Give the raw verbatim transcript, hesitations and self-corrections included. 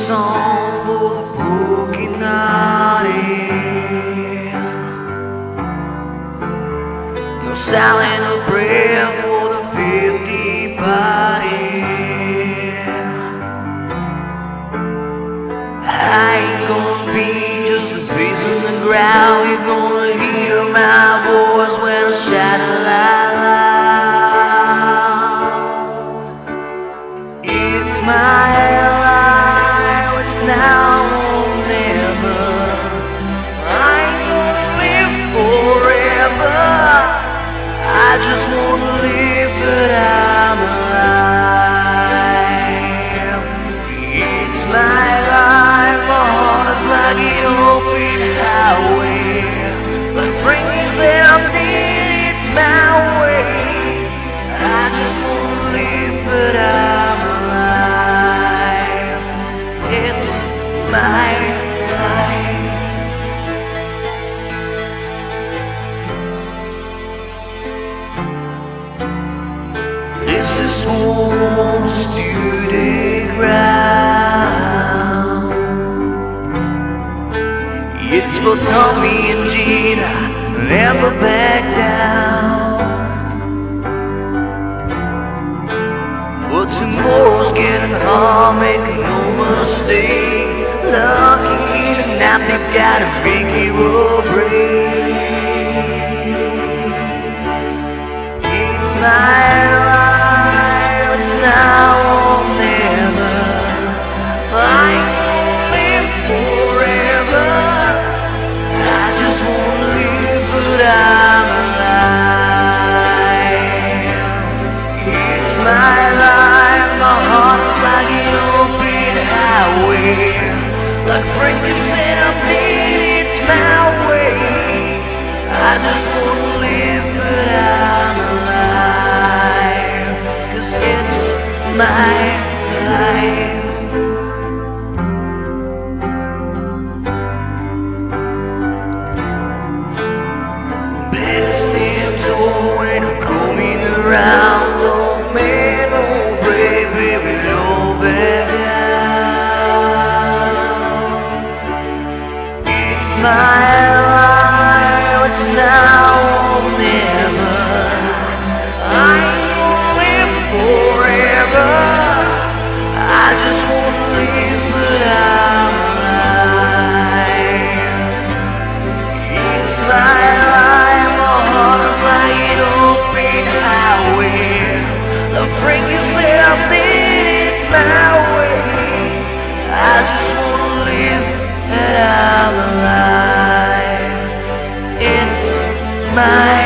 song for the broken-hearted. No silent or prayer for the fifty body. I ain't gonna be just a face on the ground. You're gonna hear my voice when I shout it loud. It's my life, it's now or never. I ain't gonna live forever. I just wanna live, but I'm alive. It's my life, my heart is like an open highway. Like Frankie's empty, it's my way. I just wanna live, but I'm alive. It's my life. This is home's to the ground. It's for Tommy and Gina, never back down. But tomorrow's getting hard, make no mistake. Lucky in a nap, they've got a big hero break. It's my life, it's now or never. I ain't gonna live forever. I just wanna live, but I'm alive. It's my life, my heart is like an open highway. Like Frankie's empty, it's my way. I just wanna live, but I'm alive. 'Cause it's my life. Better stand tall when I'm coming around. Don't make no break, baby, don't back down. It's my life, it's now or never. I ain't gonna live forever. I just wanna live, but I'm alive. It's my life, my heart is like an open highway. The Frankie said I'm it's my way. I just wanna live, and I'm alive. It's my